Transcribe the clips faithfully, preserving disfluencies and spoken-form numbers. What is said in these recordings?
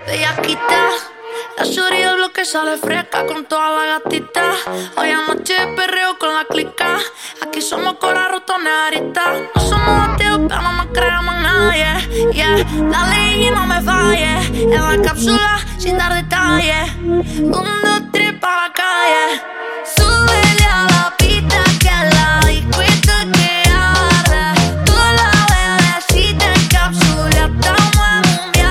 bellaquita. La shorty del bloque sale fresca con toda la gatita. Hoy anoche perreo con la clica. Aquí somos cora rotoneritas. No somos activos pero no nos creemos en nadie. Yeah, dale y no me falles. En la cápsula sin dar detalles. Un, dos, tres pa' la calle. Súbele a la pista que la discuita que arde. Toda la bebecita en cápsula estamos en un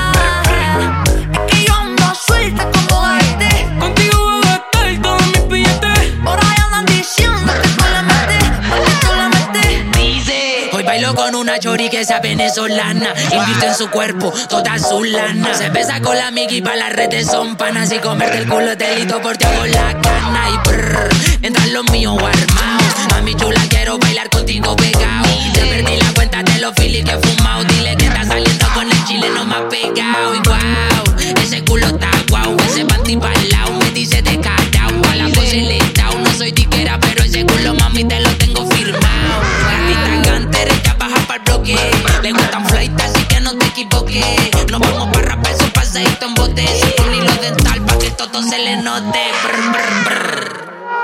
viaje. Es que yo ando suelta como este. Contigo voy a gastar todos mis billetes. Por ahí andan diciendo que tú le metes, que tú le metes. Dice, hoy bailo con una chori que sea venezolana. Invierte en su cuerpo toda su lana. Se besa con la amiga y pa' las redes son panas. Y comerte el culo es delito por ti hago la cana. Y brrr, entran los míos armados. Mami chula, quiero bailar contigo pegado. Ya perdí la cuenta de los filis que he fumado. Dile que está saliendo con el chileno más pegado. Y wow, ese culo está guau. Ese panty palao me dice descarado. A la pose le he dado. No soy tiquera, pero ese culo mami te lo tengo firmado. Gatita cantera, ya baja pa'l bloque. Le gustan flight, así que no te equivoques. Nos vamos pa' rapar su paseíto en bote. Sin hilo dental pa' que todo se le note. Brr, brr, brr.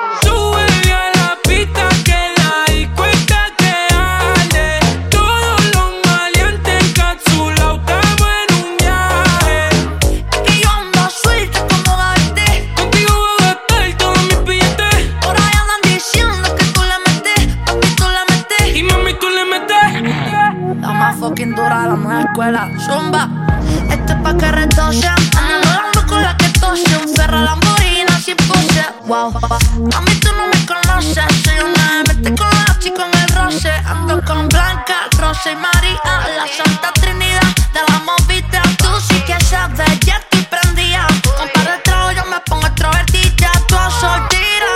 Súbele a la pista que la discuita que arde. Todos los maleantes encapsulados estamos en un viaje. Es que yo ando suelta como este. Contigo voy a gastar todos mis billetes. Por ahí andan diciendo que tú le metes, papi tú le metes. Y mami tú le metes. La más fucking dura de la nueva escuela, zumba. Esto es pa' que retocen. Ando volando con la que tose. Un ferro Lamborghini sin pose. Wow, mami tú no me conoces. Soy una M T con la chica en el roce. Ando con Blanca, Rosa y María. La Santa Trinidad de la movida. Tú sí que sabes, ya estoy prendida. Con par de trago yo me pongo extrovertida. Tú soltera.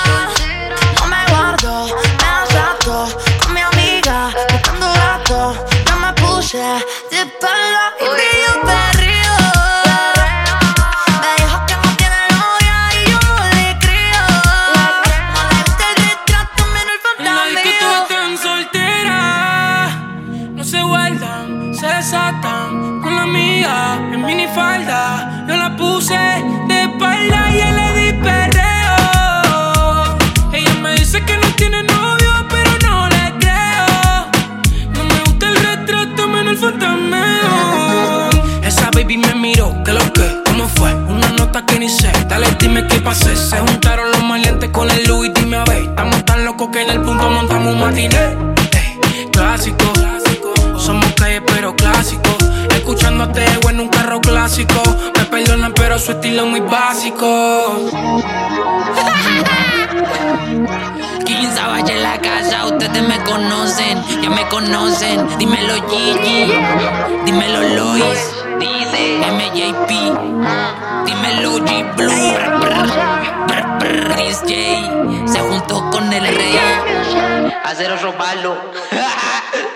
No me guardo, me asalto con mi amiga buscando gato. Yo me puse de espalda y brillo perdido. Me dijo que no tiene novia y yo no le creo. No le gusta el retrato, menos el En la disco fantasma. todas están solteras. No se guardan, se desatan. Con la amiga en minifalda. Yo la puse de espalda y él le di perreo. Ella me dice que no tiene novio, pero no le creo. No me gusta el retrato, menos el fantasmeo. Esa baby me miró, ¿qué lo que? ¿Cómo fue? Una nota que ni sé. Dale, dime qué pasé. Se juntaron los maleantes con el Louis, dime a ver. Estamos tan locos que en el punto montamos un matiné. Ey, clásico, somos calle pero clásico. Escuchándote en un carro clásico. Me perdonan pero su estilo es muy básico. Killing Savage en la casa, ustedes me conocen, ya me conocen. Dímelo Gigi, dímelo Lois, dice M J P, dímelo G Blue, brr, brr, brr, brr. Chris J se juntó con el rey. Hacer otro palo.